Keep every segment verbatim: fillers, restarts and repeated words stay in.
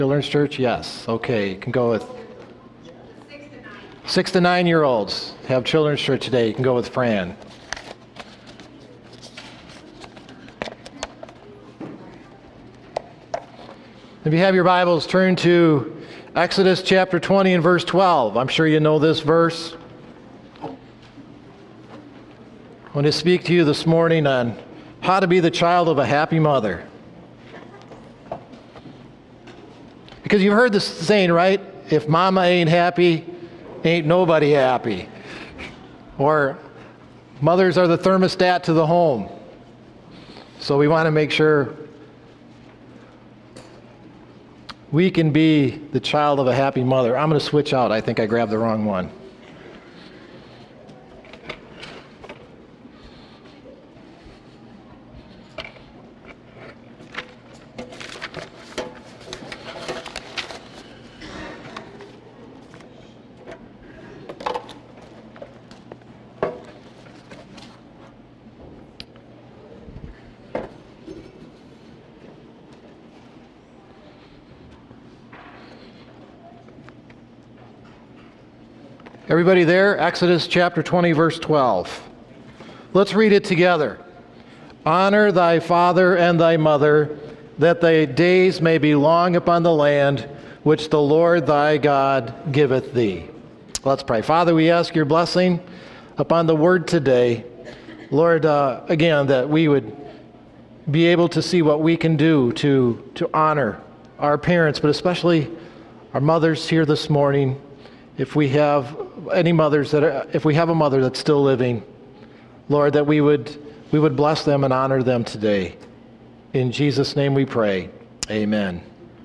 Children's Church? Yes. Okay, you can go with six to nine year olds have Children's Church today. You can go with Fran. If you have your Bibles, turn to Exodus chapter twenty and verse twelve. I'm sure you know this verse. I want to speak to you this morning on how to be the child of a happy mother. Because you've heard this saying, right? If mama ain't happy, ain't nobody happy. Or mothers are the thermostat to the home. So we want to make sure we can be the child of a happy mother. I'm going to switch out. I think I grabbed the wrong one. Everybody there? Exodus chapter twenty, verse twelve. Let's read it together. Honor thy father and thy mother, that thy days may be long upon the land which the Lord thy God giveth thee. Let's pray. Father, we ask your blessing upon the word today. Lord, uh, again, that we would be able to see what we can do to, to honor our parents, but especially our mothers here this morning. If we have any mothers that are, if we have a mother that's still living, Lord, that we would we would bless them and honor them today. In Jesus' name we pray. Amen.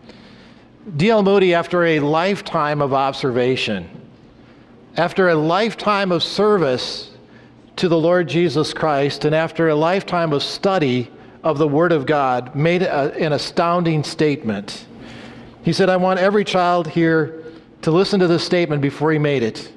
D L Moody, after a lifetime of observation, after a lifetime of service to the Lord Jesus Christ, and after a lifetime of study of the Word of God, made a, an astounding statement. He said, I want every child here to listen to this statement before he made it.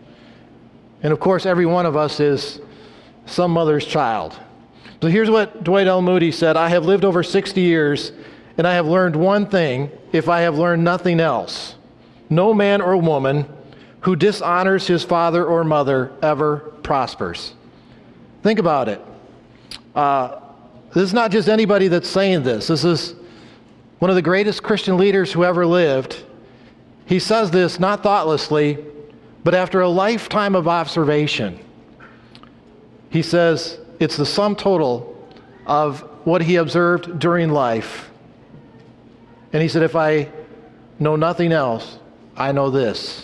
And of course, every one of us is some mother's child. So here's what Dwight L. Moody said, I have lived over sixty years, and I have learned one thing, if I have learned nothing else. No man or woman who dishonors his father or mother ever prospers. Think about it. Uh, this is not just anybody that's saying this. This is one of the greatest Christian leaders who ever lived. He says this not thoughtlessly, but after a lifetime of observation. He says it's the sum total of what he observed during life. And he said, if I know nothing else, I know this.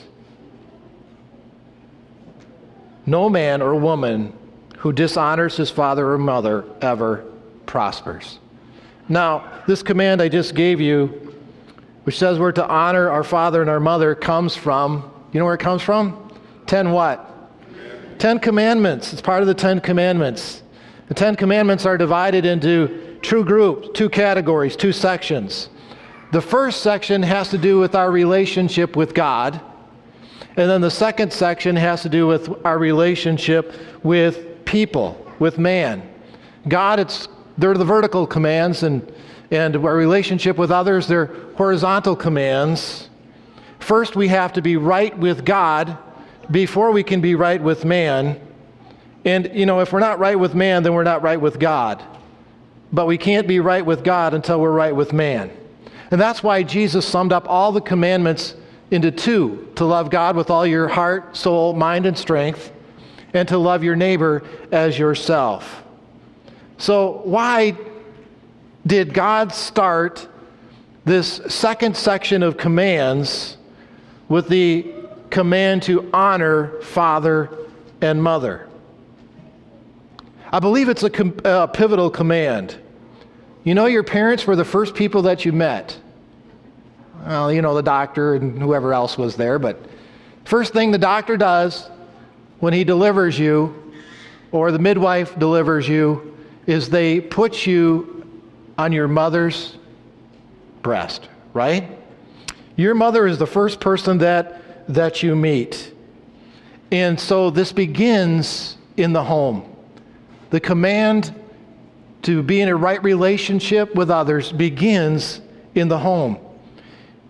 No man or woman who dishonors his father or mother ever prospers. Now, this command I just gave you, which says we're to honor our father and our mother, comes from, you know where it comes from? Ten what? Ten Commandments. It's part of the Ten Commandments. The Ten Commandments are divided into two groups, two categories, two sections. The first section has to do with our relationship with God, and then the second section has to do with our relationship with people, with man. God, it's they're the vertical commands, and And our relationship with others, they're horizontal commands. First, we have to be right with God before we can be right with man. And, you know, if we're not right with man, then we're not right with God. But we can't be right with God until we're right with man. And that's why Jesus summed up all the commandments into two: to love God with all your heart, soul, mind, and strength, and to love your neighbor as yourself. So why did God start this second section of commands with the command to honor father and mother? I believe it's a, com- a pivotal command. You know, your parents were the first people that you met. Well, you know, the doctor and whoever else was there, but first thing the doctor does when he delivers you, or the midwife delivers you, is they put you on your mother's breast, right? Your mother is the first person that that you meet. And so this begins in the home. The command to be in a right relationship with others begins in the home.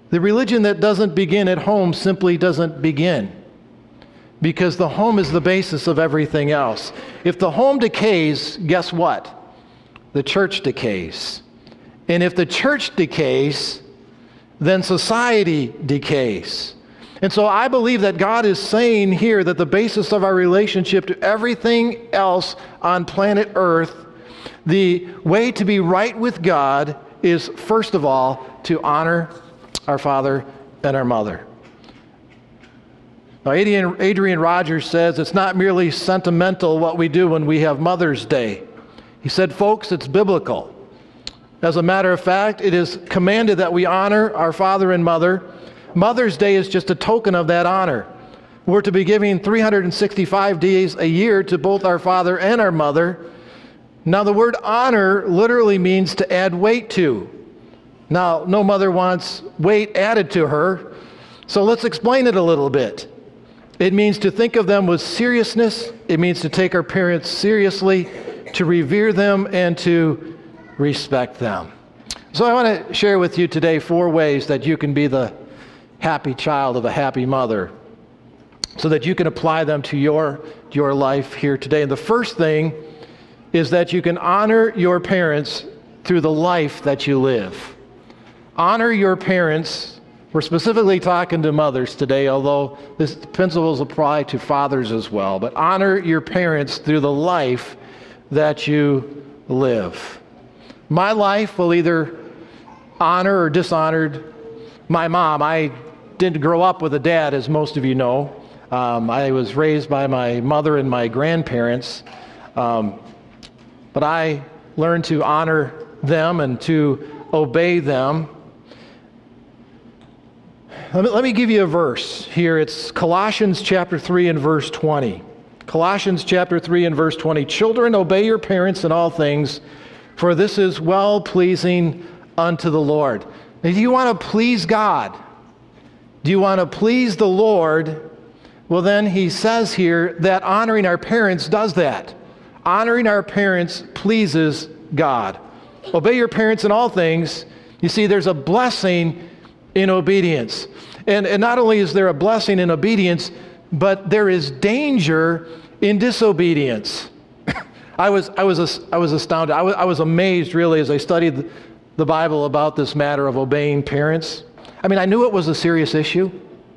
The religion that doesn't begin at home simply doesn't begin, because the home is the basis of everything else. If the home decays, guess what? The church decays. And if the church decays, then society decays. And so I believe that God is saying here that the basis of our relationship to everything else on planet Earth, the way to be right with God is, first of all, to honor our father and our mother. Now, Adrian, Adrian Rogers says it's not merely sentimental what we do when we have Mother's Day. He said, folks, it's biblical. As a matter of fact, it is commanded that we honor our father and mother. Mother's Day is just a token of that honor. We're to be giving three hundred sixty-five days a year to both our father and our mother. Now, the word honor literally means to add weight to. Now, no mother wants weight added to her, so let's explain it a little bit. It means to think of them with seriousness. It means to take our parents seriously, to revere them, and to respect them. So I want to share with you today four ways that you can be the happy child of a happy mother, so that you can apply them to your, your life here today. And the first thing is that you can honor your parents through the life that you live. Honor your parents. We're specifically talking to mothers today, although this principles apply to fathers as well. But honor your parents through the life that you live. My life will either honor or dishonor my mom. I didn't grow up with a dad, as most of you know. Um, I was raised by my mother and my grandparents. Um, but I learned to honor them and to obey them. Let me, let me give you a verse here. It's Colossians chapter three and verse twenty. Colossians chapter three and verse twenty. Children, obey your parents in all things, for this is well-pleasing unto the Lord. Now, do you want to please God? Do you want to please the Lord? Well, then he says here that honoring our parents does that. Honoring our parents pleases God. Obey your parents in all things. You see, there's a blessing in obedience. And, and not only is there a blessing in obedience, but there is danger in disobedience. I was I was I was astounded. I was, I was amazed, really, as I studied the Bible about this matter of obeying parents. I mean, I knew it was a serious issue.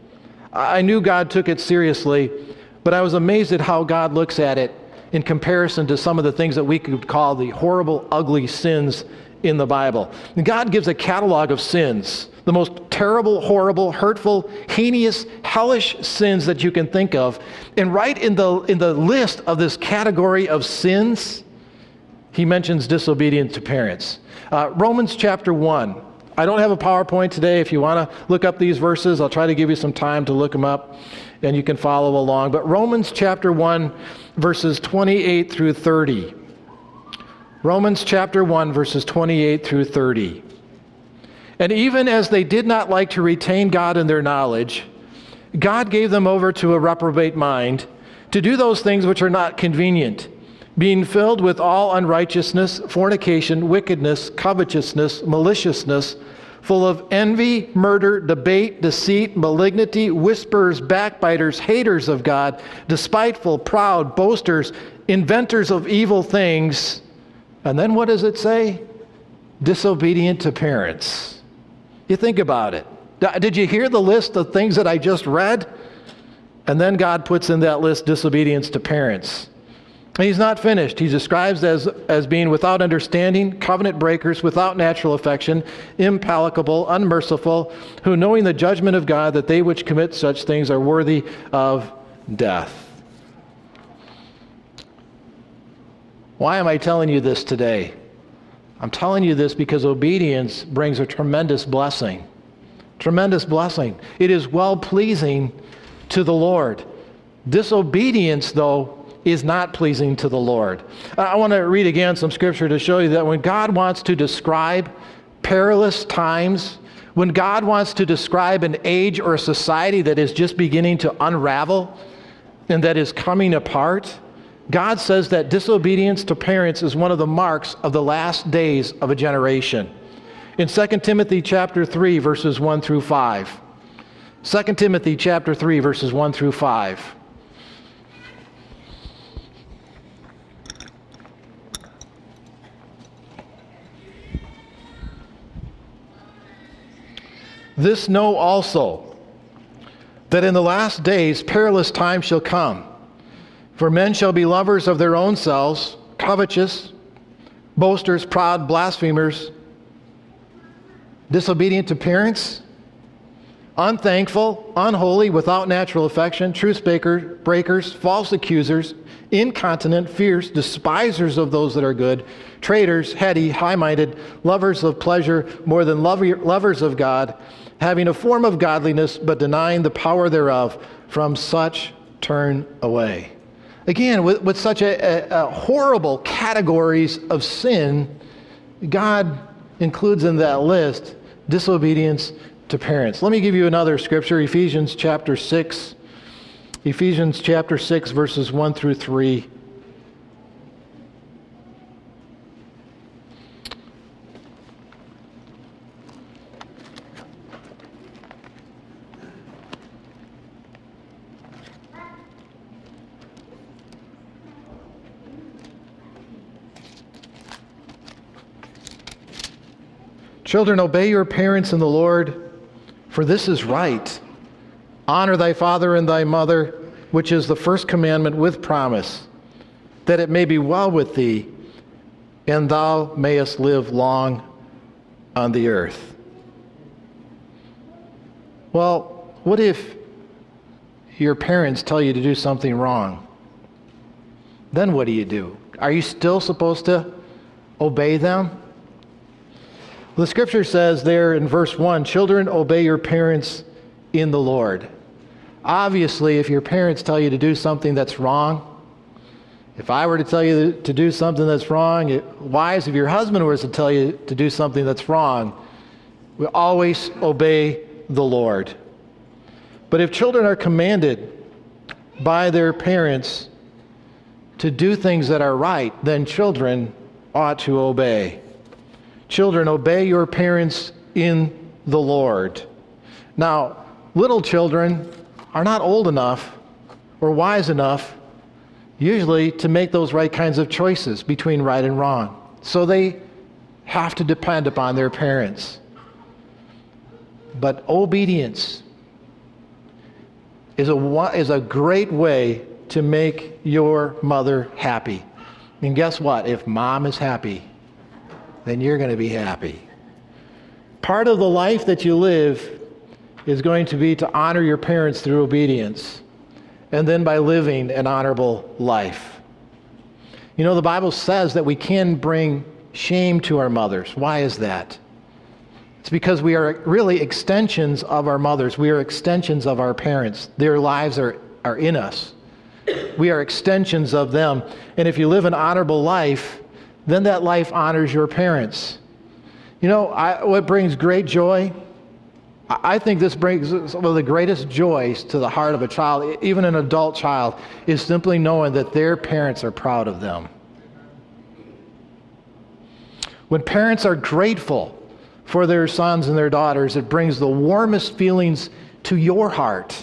I knew God took it seriously, but I was amazed at how God looks at it in comparison to some of the things that we could call the horrible, ugly sins in the Bible. And God gives a catalog of sins, the most terrible, horrible, hurtful, heinous, hellish sins that you can think of. And right in the in the list of this category of sins, he mentions disobedience to parents. Uh, Romans chapter one. I don't have a PowerPoint today. If you want to look up these verses, I'll try to give you some time to look them up, and you can follow along. But Romans chapter one, verses twenty-eight through thirty. Romans chapter one, verses twenty-eight through thirty. And even as they did not like to retain God in their knowledge, God gave them over to a reprobate mind to do those things which are not convenient, being filled with all unrighteousness, fornication, wickedness, covetousness, maliciousness, full of envy, murder, debate, deceit, malignity, whisperers, backbiters, haters of God, despiteful, proud, boasters, inventors of evil things. And then what does it say? Disobedient to parents. You think about it. Did you hear the list of things that I just read? And then God puts in that list disobedience to parents. And he's not finished. He describes as, as being without understanding, covenant breakers, without natural affection, implacable, unmerciful, who knowing the judgment of God, that they which commit such things are worthy of death. Why am I telling you this today? I'm telling you this because obedience brings a tremendous blessing. Tremendous blessing. It is well-pleasing to the Lord. Disobedience, though, is not pleasing to the Lord. I want to read again some scripture to show you that when God wants to describe perilous times, when God wants to describe an age or a society that is just beginning to unravel and that is coming apart, God says that disobedience to parents is one of the marks of the last days of a generation. In Second Timothy chapter three, verses one through five. Second Timothy chapter three, verses one through five. This know also, that in the last days perilous times shall come. For men shall be lovers of their own selves, covetous, boasters, proud, blasphemers, disobedient to parents, unthankful, unholy, without natural affection, truce breakers, false accusers, incontinent, fierce, despisers of those that are good, traitors, heady, high-minded, lovers of pleasure more than lovers of God, having a form of godliness, but denying the power thereof. From such turn away. Again, with, with such a, a, a horrible categories of sin, God includes in that list disobedience to parents. Let me give you another scripture, Ephesians chapter six. Ephesians chapter six, verses one through three. Children, obey your parents in the Lord, for this is right. Honor thy father and thy mother, which is the first commandment with promise, that it may be well with thee, and thou mayest live long on the earth. Well, what if your parents tell you to do something wrong? Then what do you do? Are you still supposed to obey them? The scripture says there in verse one, children, obey your parents in the Lord. Obviously, if your parents tell you to do something that's wrong, if I were to tell you to do something that's wrong, it, wives, if your husband were to tell you to do something that's wrong, we always obey the Lord. But if children are commanded by their parents to do things that are right, then children ought to obey. Children, obey your parents in the Lord. Now, little children are not old enough or wise enough usually to make those right kinds of choices between right and wrong. So they have to depend upon their parents. But obedience is a, is a great way to make your mother happy. And guess what? If mom is happy, then you're going to be happy. Part of the life that you live is going to be to honor your parents through obedience, and then by living an honorable life. You know, the Bible says that we can bring shame to our mothers. Why is that? It's because we are really extensions of our mothers. We are extensions of our parents. Their lives are, are in us. We are extensions of them. And if you live an honorable life, then that life honors your parents. You know, I, what brings great joy? I, I think this brings some of the greatest joys to the heart of a child, even an adult child, is simply knowing that their parents are proud of them. When parents are grateful for their sons and their daughters, it brings the warmest feelings to your heart.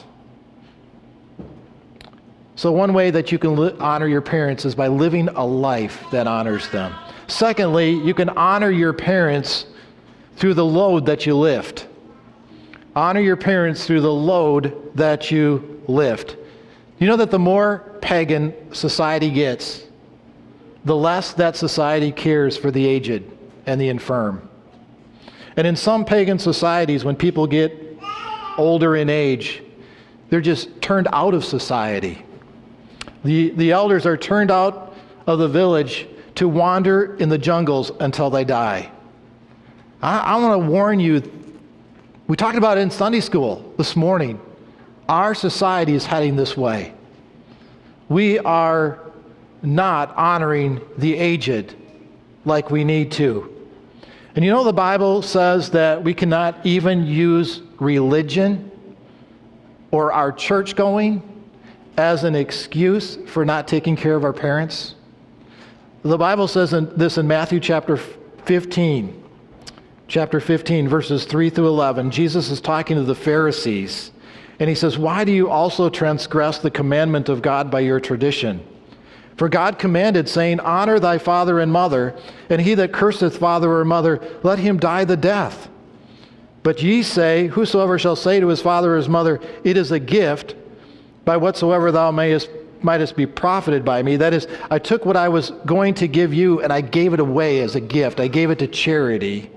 So one way that you can li- honor your parents is by living a life that honors them. Secondly, you can honor your parents through the load that you lift. Honor your parents through the load that you lift. You know that the more pagan society gets, the less that society cares for the aged and the infirm. And in some pagan societies, when people get older in age, they're just turned out of society. The, the elders are turned out of the village to wander in the jungles until they die. I, I want to warn you, we talked about it in Sunday school this morning. Our society is heading this way. We are not honoring the aged like we need to. And you know the Bible says that we cannot even use religion or our church going as an excuse for not taking care of our parents. The Bible says in, this in Matthew chapter fifteen. chapter fifteen, verses three through eleven, Jesus is talking to the Pharisees, and he says, "Why do you also transgress the commandment of God by your tradition? For God commanded, saying, Honor thy father and mother, and he that curseth father or mother, let him die the death. But ye say, Whosoever shall say to his father or his mother, It is a gift, by whatsoever thou mayest, mightest be profited by me. That is, I took what I was going to give you, and I gave it away as a gift. I gave it to charity.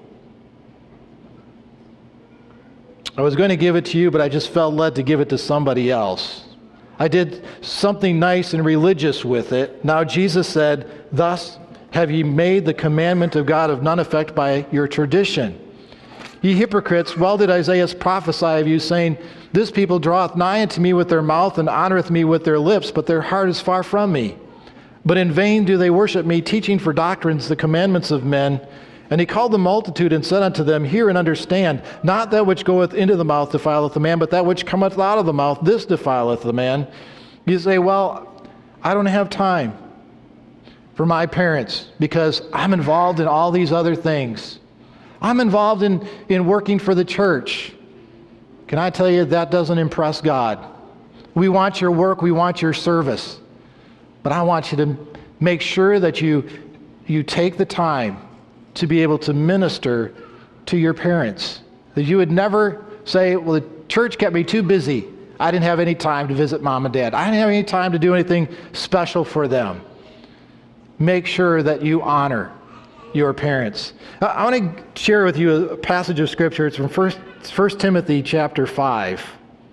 I was going to give it to you, but I just felt led to give it to somebody else. I did something nice and religious with it. Now Jesus said, Thus have ye made the commandment of God of none effect by your tradition. Ye hypocrites, well did Isaiah prophesy of you, saying, This people draweth nigh unto me with their mouth, and honoreth me with their lips, but their heart is far from me. But in vain do they worship me, teaching for doctrines the commandments of men. And he called the multitude and said unto them, Hear and understand, not that which goeth into the mouth defileth the man, but that which cometh out of the mouth, this defileth the man. You say, well, I don't have time for my parents because I'm involved in all these other things. I'm involved in, in working for the church. Can I tell you, that doesn't impress God. We want your work, we want your service. But I want you to make sure that you, you take the time to be able to minister to your parents. That you would never say, well, the church kept me too busy. I didn't have any time to visit mom and dad. I didn't have any time to do anything special for them. Make sure that you honor your parents. I want to share with you a passage of Scripture. It's from First Timothy chapter five.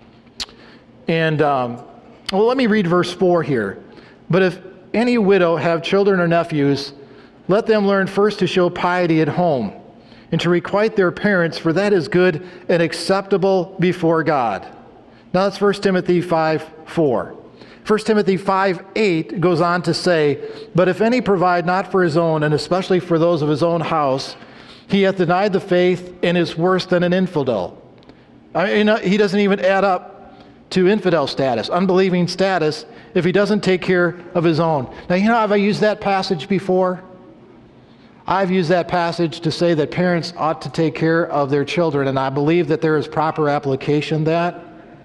And, um, well, let me read verse four here. But if any widow have children or nephews, let them learn first to show piety at home, and to requite their parents, for that is good and acceptable before God. Now that's First Timothy five four. First Timothy five eight goes on to say, But if any provide not for his own, and especially for those of his own house, he hath denied the faith and is worse than an infidel. I mean, he doesn't even add up to infidel status, unbelieving status, if he doesn't take care of his own. Now, you know, have I used that passage before? I've used that passage to say that parents ought to take care of their children, and I believe that there is proper application of that.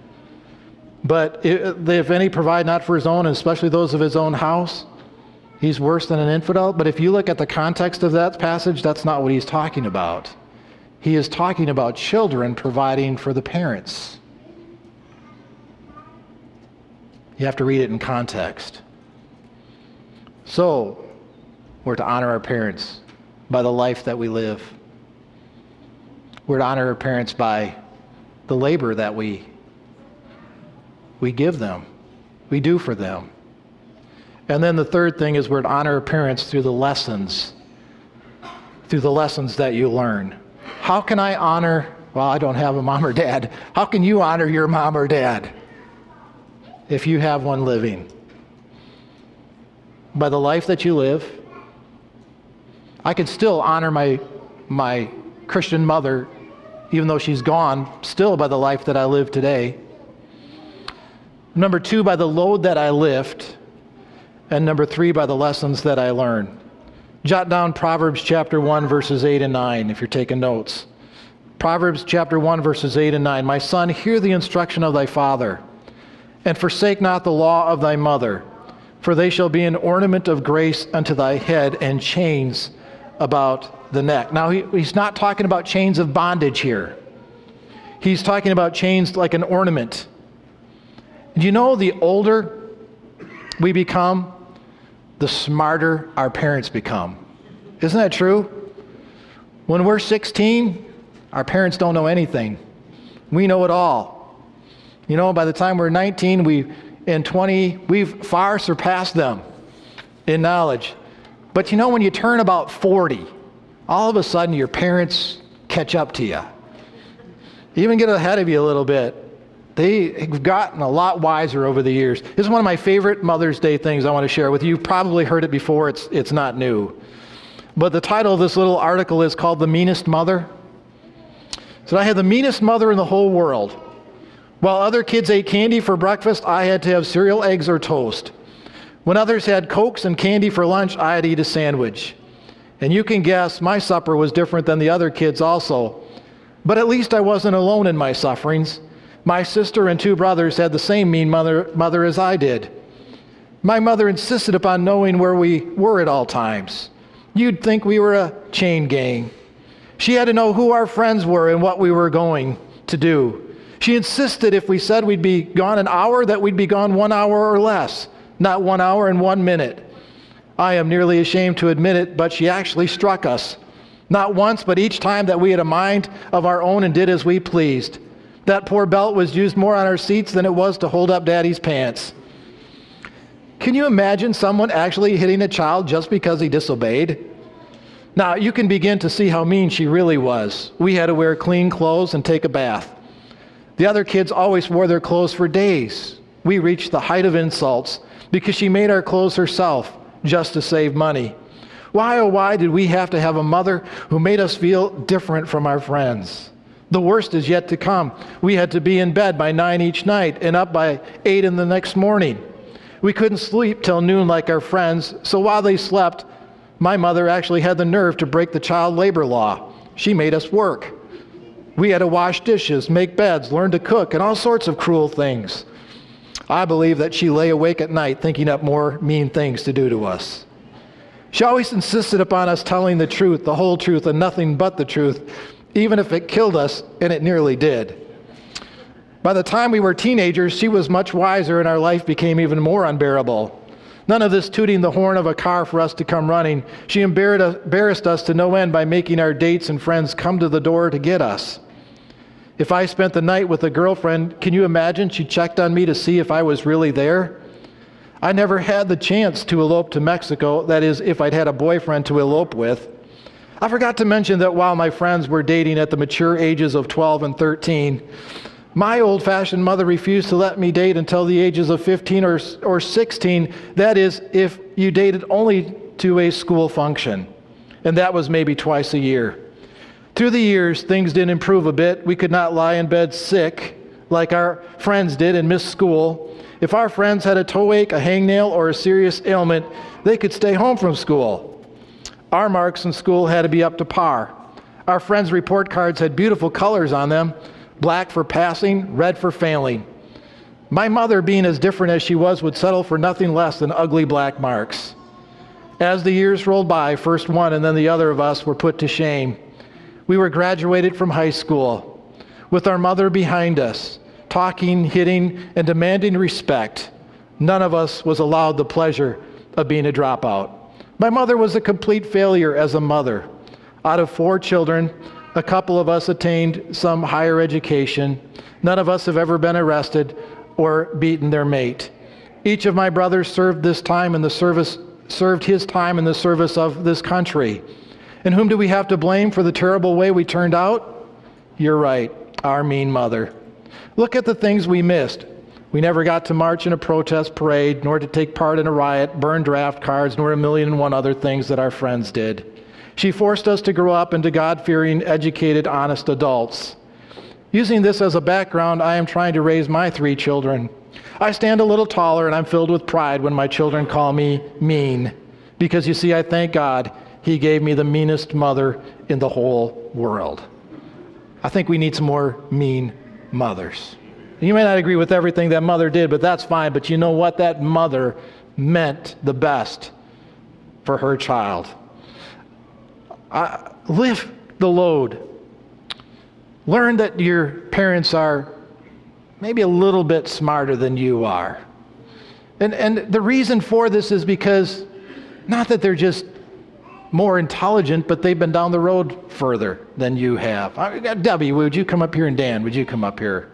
But if any provide not for his own, and especially those of his own house, he's worse than an infidel. But if you look at the context of that passage, that's not what he's talking about. He is talking about children providing for the parents. You have to read it in context. So, we're to honor our parents by the life that we live. We're to honor our parents by the labor that we we give them, we do for them. And then the third thing is we're to honor our parents through the lessons, through the lessons that you learn. How can I honor, well, I don't have a mom or dad. How can you honor your mom or dad if you have one living? By the life that you live. I can still honor my my Christian mother, even though she's gone, still by the life that I live today. Number two, by the load that I lift. And number three, by the lessons that I learn. Jot down Proverbs chapter one, verses eight and nine, if you're taking notes. Proverbs chapter one, verses eight and nine. My son, hear the instruction of thy father, and forsake not the law of thy mother, for they shall be an ornament of grace unto thy head, and chains about the neck. Now, he, he's not talking about chains of bondage here. He's talking about chains like an ornament. Do you know the older we become, the smarter our parents become? Isn't that true? When we're sixteen, our parents don't know anything. We know it all. You know, by the time we're nineteen, we and twenty, we've far surpassed them in knowledge. But you know, when you turn about forty, all of a sudden your parents catch up to you. Even get ahead of you a little bit. They've gotten a lot wiser over the years. This is one of my favorite Mother's Day things I want to share with you. You've probably heard it before. It's, it's not new. But the title of this little article is called The Meanest Mother. So I had the meanest mother in the whole world. While other kids ate candy for breakfast, I had to have cereal, eggs, or toast. When others had Cokes and candy for lunch, I had to eat a sandwich. And you can guess my supper was different than the other kids also. But at least I wasn't alone in my sufferings. My sister and two brothers had the same mean mother, mother as I did. My mother insisted upon knowing where we were at all times. You'd think we were a chain gang. She had to know who our friends were and what we were going to do. She insisted if we said we'd be gone an hour, that we'd be gone one hour or less, not one hour and one minute. I am nearly ashamed to admit it, but she actually struck us. Not once, but each time that we had a mind of our own and did as we pleased. That poor belt was used more on our seats than it was to hold up Daddy's pants. Can you imagine someone actually hitting a child just because he disobeyed? Now, you can begin to see how mean she really was. We had to wear clean clothes and take a bath. The other kids always wore their clothes for days. We reached the height of insults because she made our clothes herself just to save money. Why, oh why did we have to have a mother who made us feel different from our friends? The worst is yet to come. We had to be in bed by nine each night and up by eight in the next morning. We couldn't sleep till noon like our friends, so while they slept, my mother actually had the nerve to break the child labor law. She made us work. We had to wash dishes, make beds, learn to cook, and all sorts of cruel things. I believe that she lay awake at night thinking up more mean things to do to us. She always insisted upon us telling the truth, the whole truth, and nothing but the truth, even if it killed us, and it nearly did. By the time we were teenagers, she was much wiser and our life became even more unbearable. None of this tooting the horn of a car for us to come running. She embarrassed us to no end by making our dates and friends come to the door to get us. If I spent the night with a girlfriend, can you imagine she checked on me to see if I was really there? I never had the chance to elope to Mexico, that is, if I'd had a boyfriend to elope with. I forgot to mention that while my friends were dating at the mature ages of twelve and thirteen, my old-fashioned mother refused to let me date until the ages of fifteen or, or sixteen, that is, if you dated only to a school function, and that was maybe twice a year. Through the years, things didn't improve a bit. We could not lie in bed sick like our friends did and miss school. If our friends had a toe ache, a hangnail, or a serious ailment, they could stay home from school. Our marks in school had to be up to par. Our friends' report cards had beautiful colors on them, black for passing, red for failing. My mother, being as different as she was, would settle for nothing less than ugly black marks. As the years rolled by, first one and then the other of us were put to shame. We were graduated from high school with our mother behind us, talking, hitting, and demanding respect. None of us was allowed the pleasure of being a dropout. My mother was a complete failure as a mother. Out of four children, a couple of us attained some higher education. None of us have ever been arrested or beaten their mate. Each of my brothers served this time in the service, served his time in the service of this country. And whom do we have to blame for the terrible way we turned out? You're right, our mean mother. Look at the things we missed. We never got to march in a protest parade, nor to take part in a riot, burn draft cards, nor a million and one other things that our friends did. She forced us to grow up into God-fearing, educated, honest adults. Using this as a background, I am trying to raise my three children. I stand a little taller, and I'm filled with pride when my children call me mean. Because you see, I thank God He gave me the meanest mother in the whole world. I think we need some more mean mothers. You may not agree with everything that mother did, but that's fine. But you know what? That mother meant the best for her child. Uh, lift the load. Learn that your parents are maybe a little bit smarter than you are. And, and the reason for this is because, not that they're just more intelligent, but they've been down the road further than you have. Uh, Debbie, would you come up here? And Dan, would you come up here?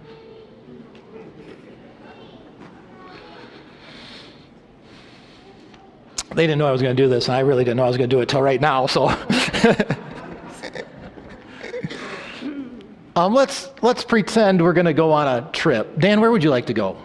They didn't know I was going to do this, and I really didn't know I was going to do it till right now, so. um, let's, let's pretend we're going to go on a trip. Dan, where would you like to go?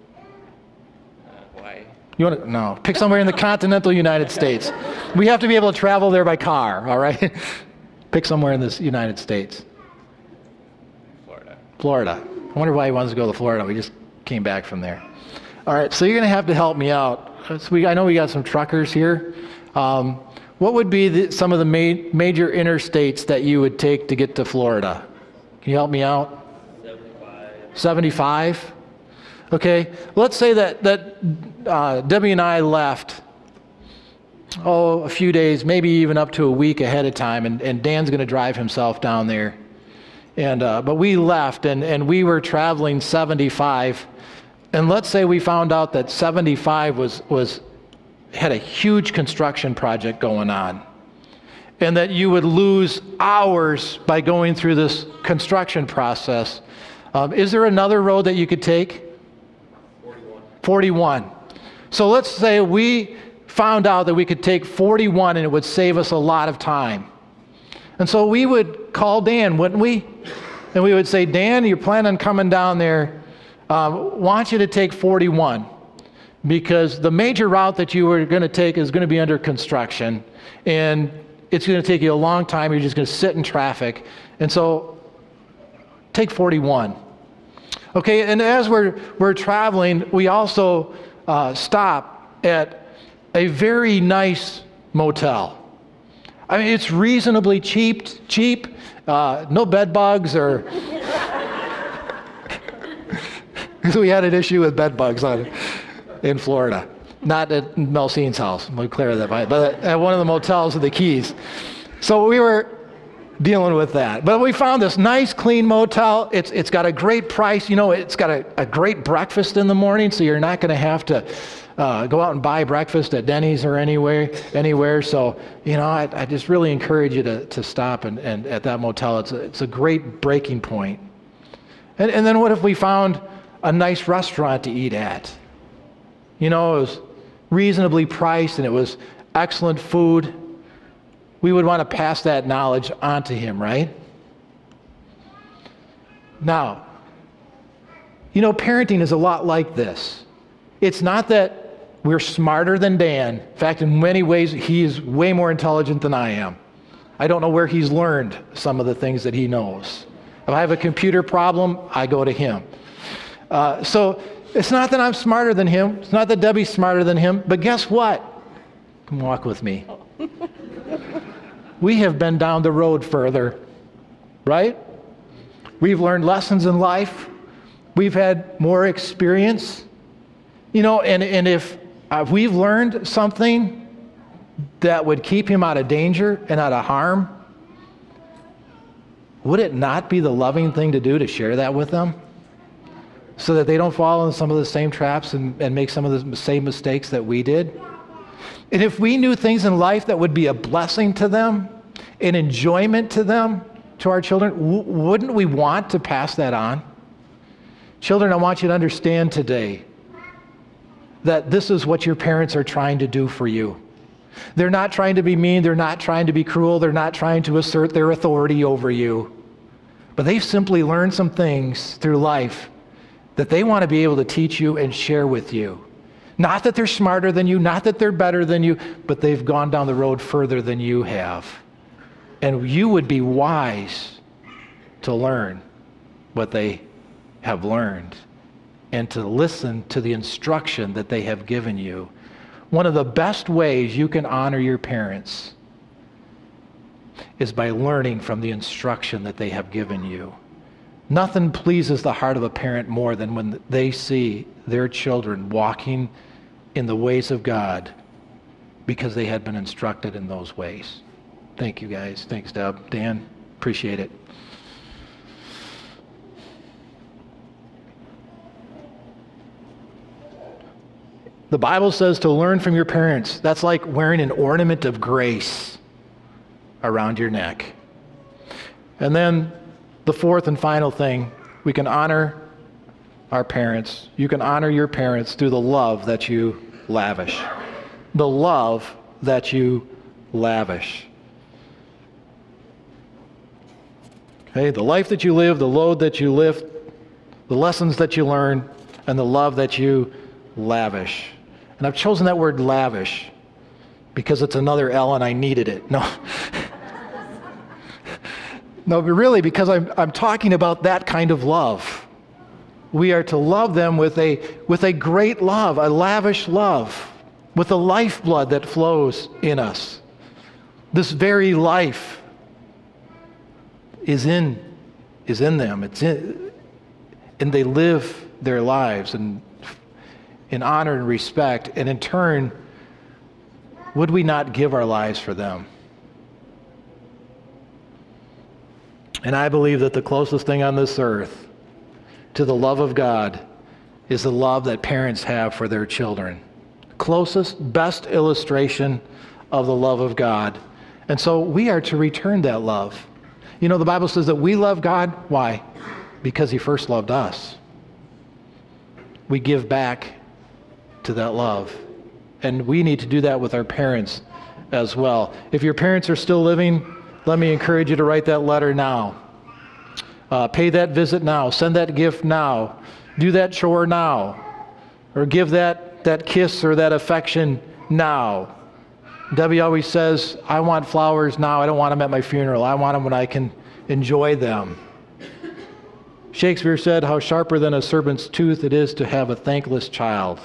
You want to, no, pick somewhere in the continental United States. We have to be able to travel there by car, all right? Pick somewhere in this United States. Florida. Florida. I wonder why he wants to go to Florida. We just came back from there. All right, so you're going to have to help me out. So we, I know we got some truckers here. Um, what would be the, some of the ma- major interstates that you would take to get to Florida? Can you help me out? seventy-five. seventy-five? Okay, let's say that, that uh, Debbie and I left, oh, a few days, maybe even up to a week ahead of time, and, and Dan's going to drive himself down there. And uh, but we left, and, and we were traveling seventy-five, and let's say we found out that seventy-five was, was had a huge construction project going on, and that you would lose hours by going through this construction process. Um, is there another road that you could take? forty-one. forty-one. So let's say we found out that we could take forty-one and it would save us a lot of time. And so we would call Dan, wouldn't we? And we would say, Dan, you're planning on coming down there. Um, want you to take forty-one because the major route that you were going to take is going to be under construction, and it's going to take you a long time. You're just going to sit in traffic. And so take forty-one. Okay, and as we're, we're traveling, we also uh, stop at a very nice motel. I mean, it's reasonably cheap, cheap, uh, no bed bugs or... we had an issue with bed bugs on, in Florida. Not at Melcine's house, we clear that, but at one of the motels in the Keys. So we were dealing with that. But we found this nice, clean motel. It's It's got a great price. You know, it's got a, a great breakfast in the morning, so you're not going to have to Uh, go out and buy breakfast at Denny's or anywhere. Anywhere. So, you know, I, I just really encourage you to, to stop and, and at that motel. It's a, it's a great breaking point. And, and then what if we found a nice restaurant to eat at? You know, it was reasonably priced and it was excellent food. We would want to pass that knowledge on to him, right? Now, you know, parenting is a lot like this. It's not that we're smarter than Dan. In fact, in many ways, he is way more intelligent than I am. I don't know where he's learned some of the things that he knows. If I have a computer problem, I go to him. Uh, so it's not that I'm smarter than him. It's not that Debbie's smarter than him. But guess what? Come walk with me. We have been down the road further, right? We've learned lessons in life. We've had more experience. You know, and, and if uh, we've learned something that would keep him out of danger and out of harm, would it not be the loving thing to do to share that with them so that they don't fall in some of the same traps and, and make some of the same mistakes that we did? And if we knew things in life that would be a blessing to them, an enjoyment to them, to our children, w- wouldn't we want to pass that on? Children, I want you to understand today that this is what your parents are trying to do for you. They're not trying to be mean, they're not trying to be cruel, they're not trying to assert their authority over you. But they've simply learned some things through life that they want to be able to teach you and share with you. Not that they're smarter than you, not that they're better than you, but they've gone down the road further than you have. And you would be wise to learn what they have learned and to listen to the instruction that they have given you. One of the best ways you can honor your parents is by learning from the instruction that they have given you. Nothing pleases the heart of a parent more than when they see their children walking in the ways of God because they had been instructed in those ways. Thank you, guys. Thanks, Deb. Dan, appreciate it. The Bible says to learn from your parents. That's like wearing an ornament of grace around your neck. And then the fourth and final thing, we can honor our parents. You can honor your parents through the love that you lavish. The love that you lavish. Okay, the life that you live, the load that you lift, the lessons that you learn, and the love that you lavish. And I've chosen that word lavish because it's another L and I needed it. No. No, but really because I'm I'm talking about that kind of love. We are to love them with a with a great love, a lavish love, with the lifeblood that flows in us. This very life is in, is in them. It's in, and they live their lives in, in honor and respect. And in turn, would we not give our lives for them? And I believe that the closest thing on this earth to the love of God is the love that parents have for their children. Closest, best illustration of the love of God. And so we are to return that love. You know, the Bible says that we love God. Why? Because he first loved us. We give back to that love. And we need to do that with our parents as well. If your parents are still living, let me encourage you to write that letter now. Uh, pay that visit now. Send that gift now. Do that chore now. Or give that, that kiss or that affection now. Debbie always says, I want flowers now. I don't want them at my funeral. I want them when I can enjoy them. Shakespeare said, how sharper than a serpent's tooth it is to have a thankless child.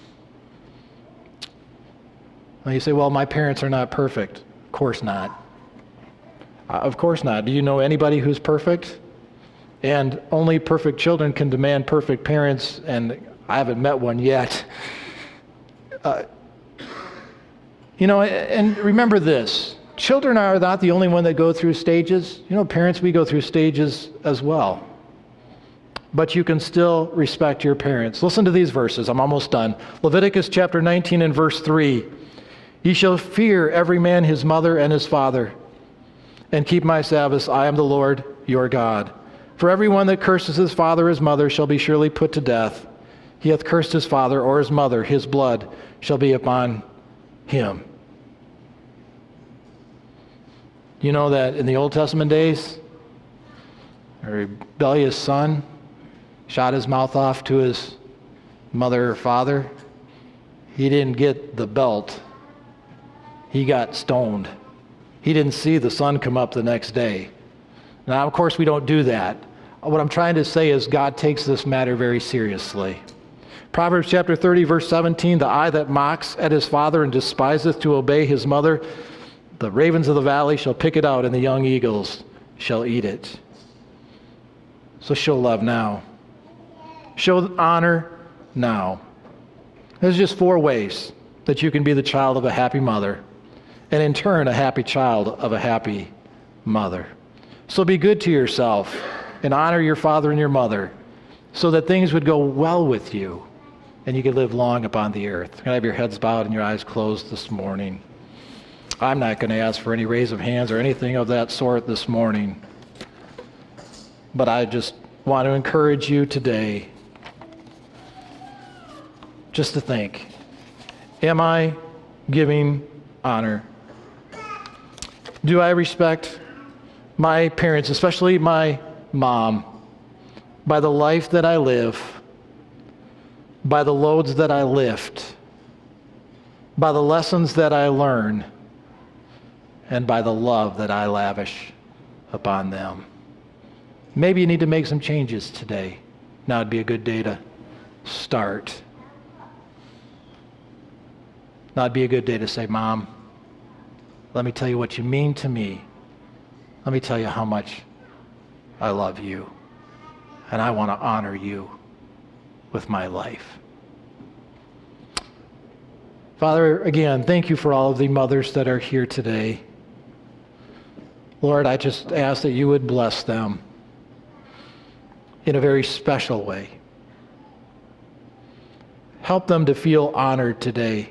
Now you say, well, my parents are not perfect. Of course not. Uh, of course not. Do you know anybody who's perfect? And only perfect children can demand perfect parents, and I haven't met one yet. Uh, you know, and remember this. Children are not the only one that go through stages. You know, parents, we go through stages as well. But you can still respect your parents. Listen to these verses. I'm almost done. Leviticus chapter nineteen and verse three. Ye shall fear every man his mother and his father, and keep my Sabbaths. I am the Lord your God. For everyone that curses his father or his mother shall be surely put to death. He hath cursed his father or his mother, his blood shall be upon him. You know that in the Old Testament days, a rebellious son shot his mouth off to his mother or father. He didn't get the belt. He got stoned. He didn't see the sun come up the next day. Now, of course, we don't do that. What I'm trying to say is God takes this matter very seriously. Proverbs chapter thirty, verse seventeen, the eye that mocks at his father and despiseth to obey his mother, the ravens of the valley shall pick it out, and the young eagles shall eat it. So show love now. Show honor now. There's just four ways that you can be the child of a happy mother, and in turn, a happy child of a happy mother. So be good to yourself and honor your father and your mother so that things would go well with you and you could live long upon the earth. Can I have your heads bowed and your eyes closed this morning? I'm not going to ask for any raise of hands or anything of that sort this morning, but I just want to encourage you today just to think, am I giving honor? Do I respect my parents, especially my mom, by the life that I live, by the loads that I lift, by the lessons that I learn, and by the love that I lavish upon them? Maybe you need to make some changes today. Now would be a good day to start. Now would be a good day to say, Mom, let me tell you what you mean to me. Let me tell you how much I love you, and I want to honor you with my life. Father, again, thank you for all of the mothers that are here today. Lord, I just ask that you would bless them in a very special way. Help them to feel honored today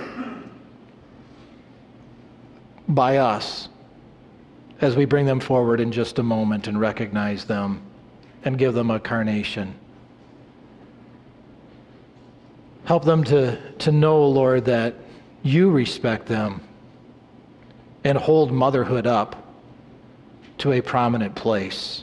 by us as we bring them forward in just a moment and recognize them and give them a carnation. Help them to, to know, Lord, that you respect them and hold motherhood up to a prominent place.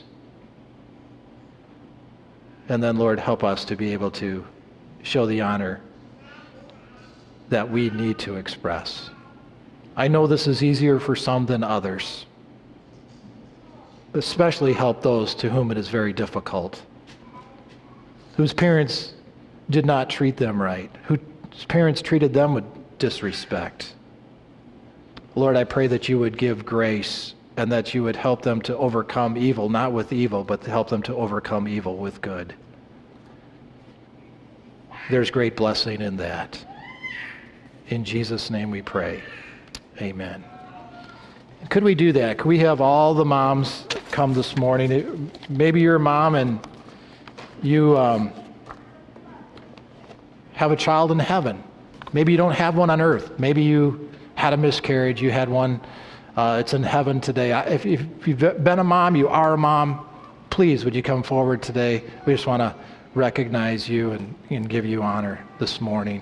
And then, Lord, help us to be able to show the honor that we need to express. I know this is easier for some than others. Especially help those to whom it is very difficult, whose parents did not treat them right, whose parents treated them with disrespect. Lord, I pray that you would give grace and that you would help them to overcome evil, not with evil, but to help them to overcome evil with good. There's great blessing in that. In Jesus' name we pray. Amen. Could we do that? Could we have all the moms come this morning? Maybe you're a mom and you um, have a child in heaven. Maybe you don't have one on earth. Maybe you had a miscarriage. You had one. Uh, it's in heaven today. If, if you've been a mom, you are a mom, please would you come forward today? We just want to recognize you and, and give you honor this morning.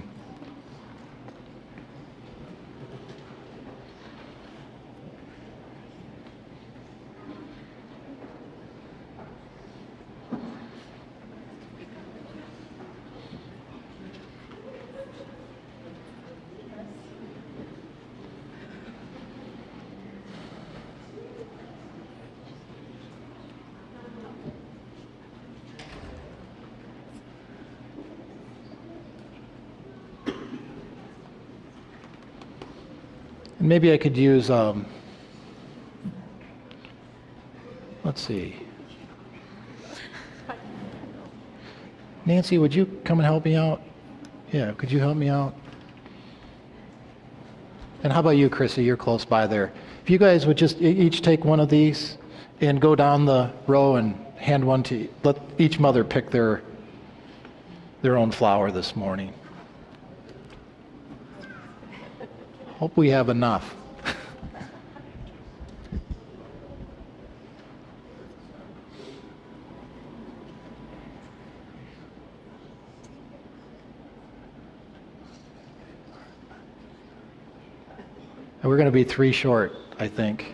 Maybe I could use, um, let's see. Nancy, would you come and help me out? Yeah, could you help me out? And how about you, Chrissy? You're close by there. If you guys would just e- each take one of these and go down the row and hand one to, let each mother pick their, their own flower this morning. Hope we have enough. And we're going to be three short, I think.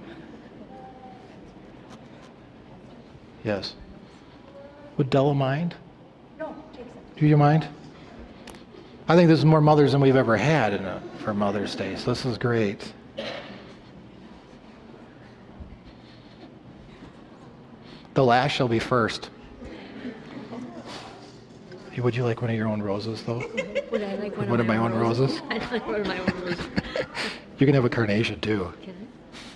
Yes. Would Della mind? No, take some. Do you mind? I think this is more mothers than we've ever had in a, for Mother's Day, so this is great. The last shall be first. Would you like one of your own roses, though? Would I like one, One of my own roses? I'd like one of my own roses. You can have a carnation, too. Can I?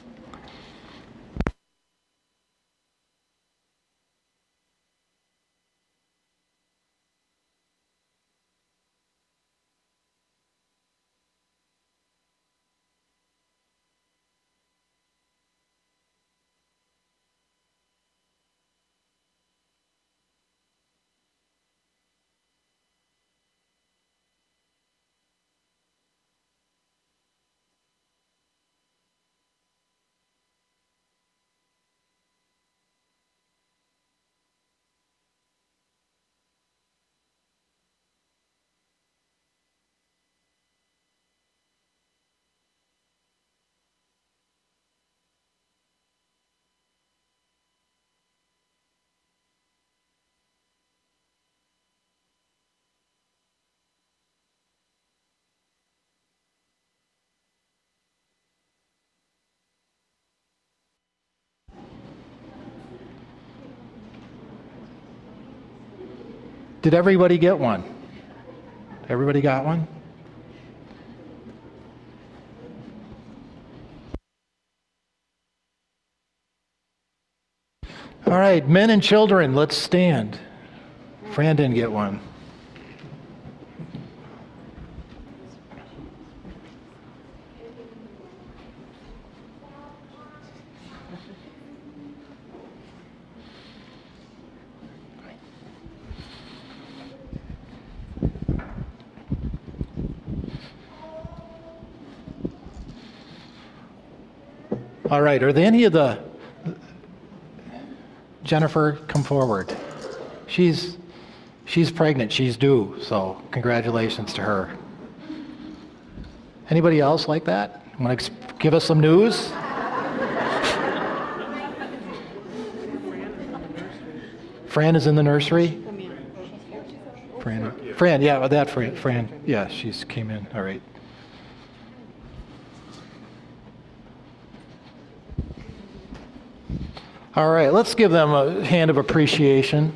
Did everybody get one? Everybody got one? All right, men and children, let's stand. Fran didn't get one. All right, are there any of the, Jennifer, come forward. She's, she's pregnant, she's due, so congratulations to her. Anybody else like that? Want to give us some news? Fran is in the nursery? Fran, Fran, yeah, that Fran, Fran, yeah, she's came in, all right. All right, let's give them a hand of appreciation.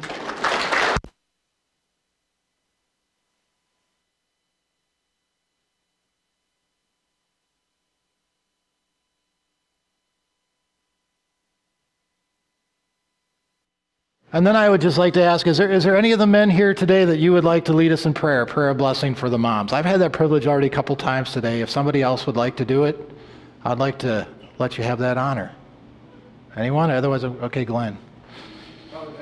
And then I would just like to ask, is there is there any of the men here today that you would like to lead us in prayer, prayer of blessing for the moms? I've had that privilege already a couple times today. If somebody else would like to do it, I'd like to let you have that honor. Anyone? Otherwise, okay, Glenn.